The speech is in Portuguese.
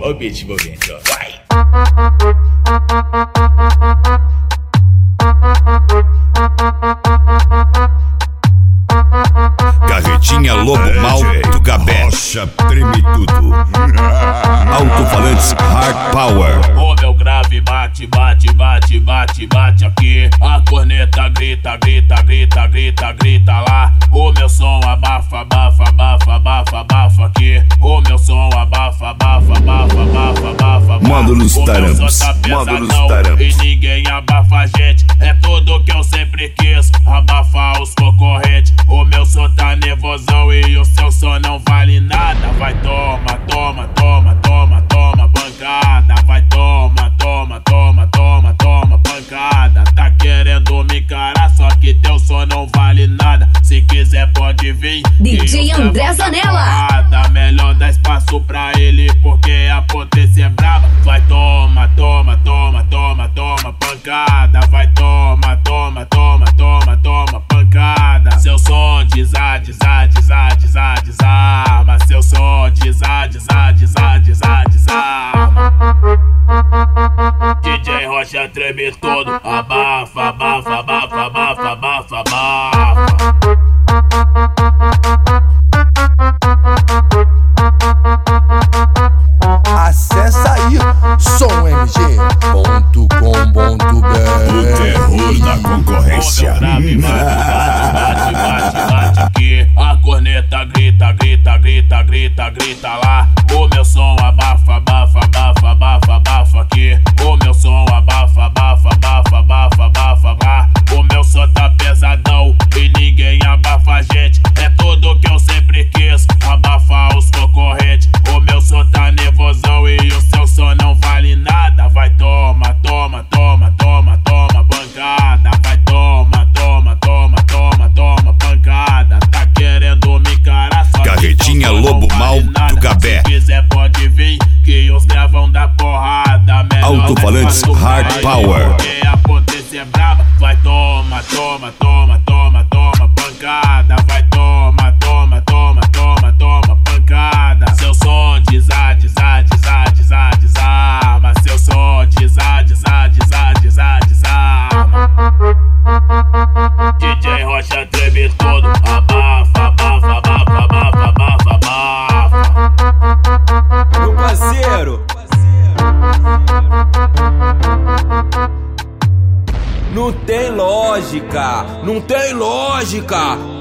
Olha o beat envolvente, ó. Vai! Carretinha Lobo Mal do Gabé. Rocha treme tudo. Alto-falantes Hard Power. O meu grave bate, bate, bate, bate, bate aqui. A corneta grita, grita, grita, grita, grita lá. O meu som abafa, abafa, abafa, abafa, abafa aqui. O meu som abafa, abafa, abafa, abafa, abafa. Módulos Tarampos, módulos Tarampos. E ninguém abafa a gente. É tudo que eu sempre quis, abafar os concorrentes. O meu som tá nervosão e o seu som não vale nada. Vai toma, toma, toma, toma, toma pancada. Vai toma, toma, toma, toma, toma pancada. Tá querendo me encarar, só que teu som não vale nada. Se quiser pode vir. DJ André Zanella. Melhor dar espaço pra ele, porque a potência é brava. Vai toma, toma, toma, toma, toma pancada. Vai toma, toma, toma, toma, toma pancada. Seu som desarma. Seu som desarma. DJ Rocha treme todo. Abafa, abafa, abafa, abafa, abafa, abafa. Acessa aí somng.com.br. O terror da concorrência. Bate, bate aqui. A corneta grita, grita, grita, grita, grita lá. O meu som abafa, abafa, abafa, abafa, abafa aqui. O meu som abafa, abafa, abafa, abafa, abafa lá. O meu som tá pesadão e ninguém abafa a gente. É tudo que eu sempre quis, abafar os concorrentes. O meu som tá nervosão e o seu som não vale nada. Vai toma, toma, toma, toma, toma pancada. Vai toma, toma, toma, toma, toma pancada. Tá querendo me encarar, só Carretinha Lobo Mal do Gabé. Se quiser pode vir, que os gravão da porrada. Alto-falantes Hard Power. Porque a potência é brava. Vai toma, toma, toma, toma, toma pancada. Vai toma, toma, toma, toma, toma pancada. Seu som desarma. Seu som desarma. DJ Rocha treme todo. Abafa, abafa, abafa, abafa, abafa, abafa. Meu parceiro, não tem lógica, não tem lógica.